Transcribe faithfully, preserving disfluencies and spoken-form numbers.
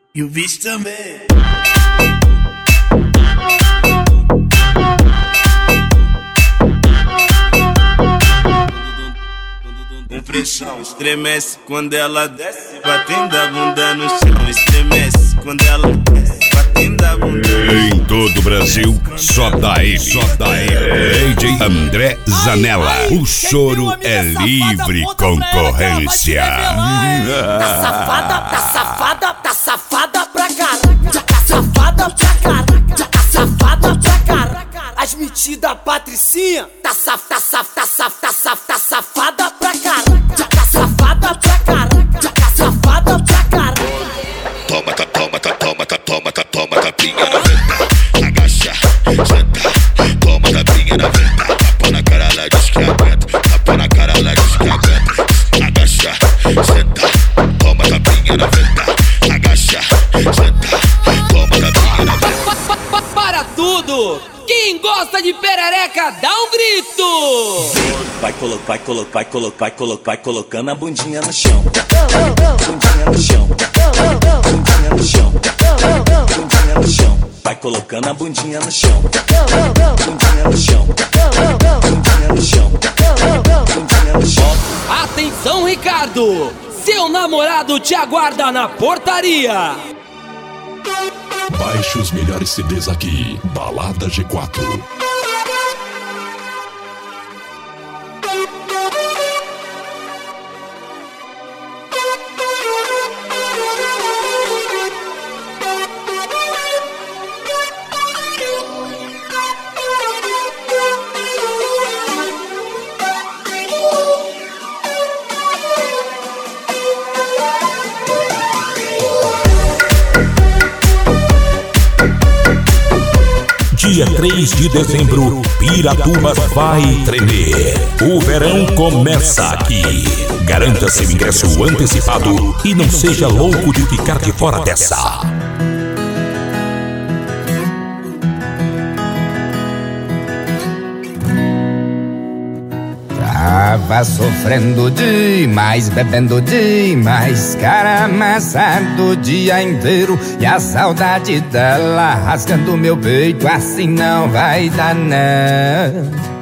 E o bicho também. Com pressão, estremece quando ela desce, batendo a bunda no chão. Estremece quando ela desce, batendo a bunda no chão. Em todo o Brasil, só daí, só daí. D J André Zanella. O choro é livre concorrência. Tá safada, tá safada, tá safada pra caralho. Tá safada pra caralho. Tá safada pra caralho. As metidas patricinha. Tá saf, tá saf, tá saf, tá saf, tá safada pra caralho. Tá safada pra caralho. Tá safada pra caralho. Toma, tá, toma, tá, toma, tá, toma, tá, toma, tapinha na venta. Agacha, senta, toma tapinha na venta. Tapa na cara, ela diz que aguenta. Tapa na cara, ela diz que aguenta. Agacha, senta, toma tapinha na venta. Agacha, senta, toma tapinha na venta. Para tudo! Quem gosta de perereca, dá um grito! Vai colocar, vai colocar, vai colocar, vai colocar, vai colocando a bundinha no chão. Bundinha no chão. Bundinha no chão. Bundinha no chão. Vai colocando a bundinha no chão. Bundinha no chão. Bundinha no chão. Bundinha no chão. Atenção, Ricardo! Seu namorado te aguarda na portaria! Baixe os melhores C Ds aqui, Balada G quatro. Dia três de dezembro, Piratuba vai tremer. O verão começa aqui. Garanta seu ingresso antecipado e não seja louco de ficar de fora dessa. Tava sofrendo demais, bebendo demais, cara amassado o dia inteiro. E a saudade dela rasgando meu peito, assim não vai dar não.